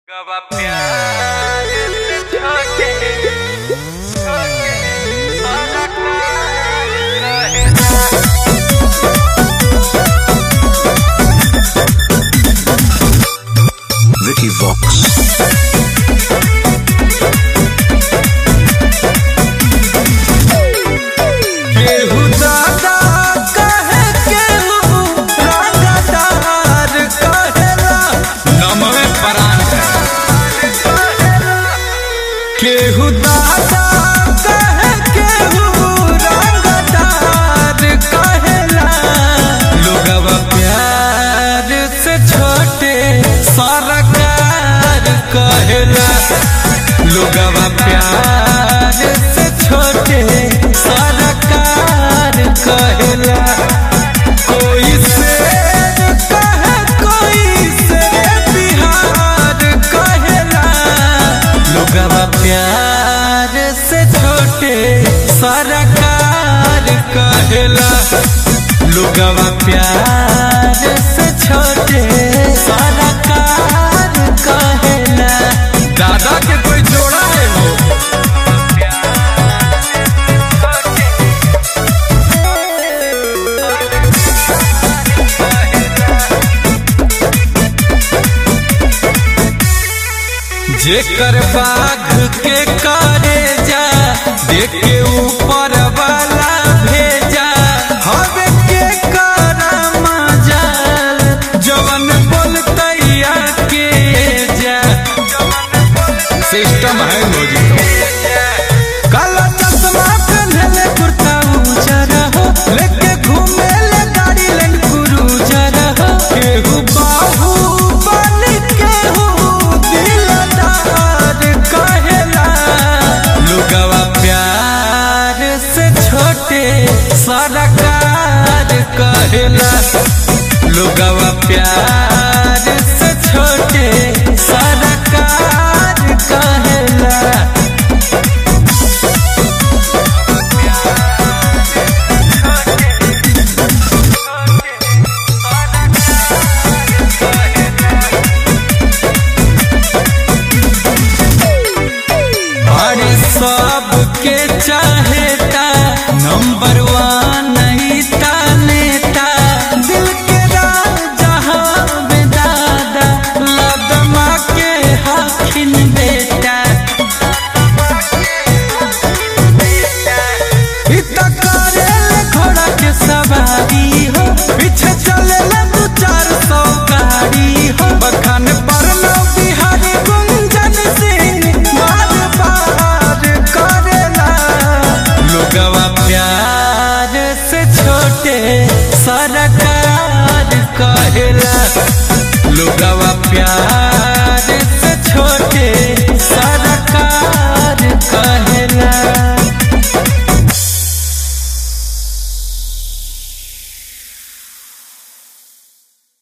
गवा प्यार से छोटे छोटे सारा कार रहेगा। Vicky Vox. केहू दादा कहे केहू रंगदार कहेला, लोगवा प्यार से छोटे सरकार कहेला, लोगवा प्यार से छोटे सरकार कहेला। कोई शेर कहे कोई शेर बिहार कहेला, लोगवा प्यार से छोटे सरकार कहेला, लोगवा प्यार से छोटे सरकार कहेला। दादा के कोई जोड़ा है वो जेकर बाघ के करे जा देखे ऊपर वाला भेजा, हवे के करा मजाल जवन बोलतैया के जा। सिस्टम है मोजी काला चश्मा पहनले कुर्ता उजर हो, लेके घूमे ले गाड़ी लैंड क्रूजर हो। केहू बाहू बन केहू दिलदार कहेला, लोगवा प्यार से छोटे सरकार कहेला, लोगवा प्यार से छोटे सरकार कहेला। अरे सबके चाहेता नंबर वन नेता, नेता दिल के राजा हवे दादा, लदमा के हखिन बेटा। इतना करेले घोड़ा के सवारी हो, पीछे चलेला 200-400 गाड़ी हो। बखान पर लो बिहारी गुंजन सिंह बार बार करेला, लोगवा प्यार से छोटे सरकार कहेला, लोगवा प्यार